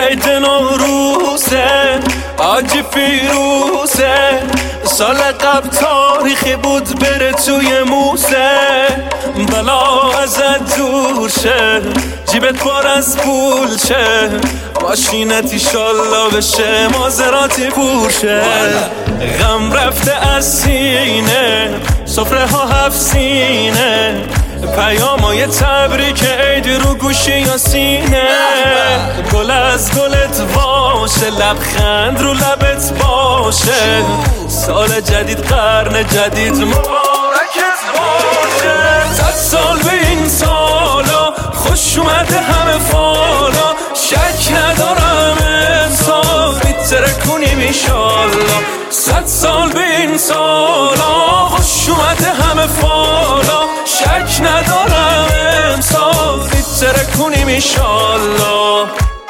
عید نوروزه آج فیروزه سال قبل تاریخی بود بره توی موزه بلا ازت دور شه جیبت پر از پول شه ماشینت ایشالله بشه مازراتی پورشه غم رفته از سینه سفره ها 7 سینه پیامای تبریک عید رو گوشی یا سینه گل از گلت باشه لبخند رو لبت باشه سال جدید قرن جدید مبارکت باشه 100 سال به این سالا خوش اومده همه فالا شک ندارم امسال میتره کنیم ایشالله 100 سال به این سالا خوش اومده همه فالا شک ندارم امسال میتره کنیم ایشالله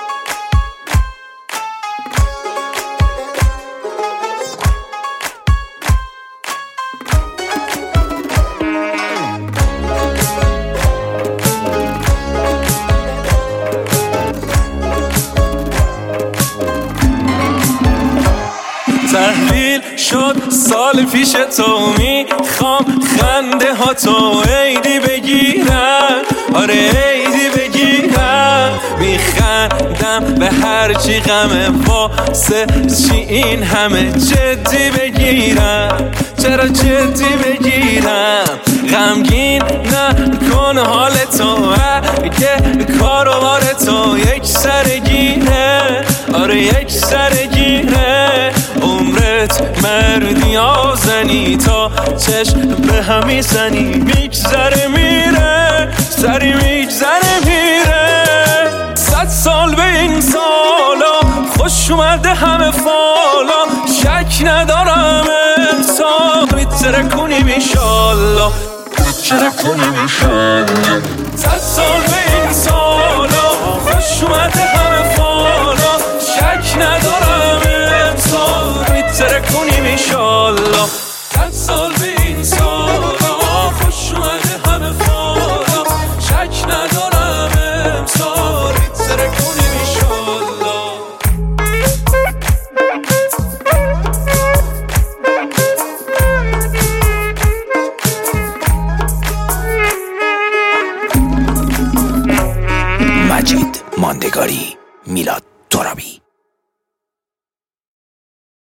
تحویل شد سال پیش تو میخوام خنده ها تو عیدی بگیرم آره عیدی بگیرم میخندم به هرچی غمه واسه چی این همه جدی بگیرم چرا جدی بگیرم غمگین نکن حال تو اگه کاروبار تو یک سرگیره آره یک سرگیره عمرت مردی آزنی تا چشم به همی زنی میگذره میره سری میگذره میره 100 سال به این سالا خوش اومده همه فالا شک ندارم امسال میتره کنیم ایشالله میتره کنیم ایشالله 100 سال به این سالا خوش اومده همه فالا شک ندارم امسال میتره کنیم ایشالله 100 سال